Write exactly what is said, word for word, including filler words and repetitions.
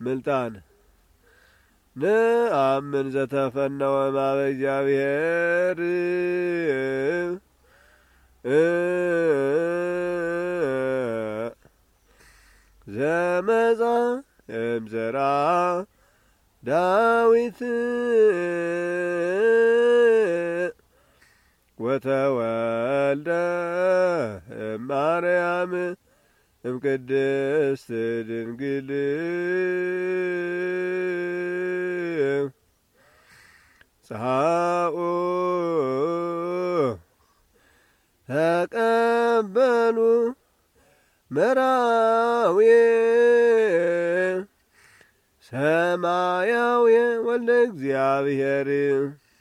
ምልጣን ነአምን ዘተፈነወ ማበ እግዚአብሔር ዘመጻ እምዘራ ዳዊት ወተወልደ እማርያም እምቅድስት ድንግል ጸሐኡ ተቀበሉ መራዊ ሰማያዊ ወልደ እግዚአብሔር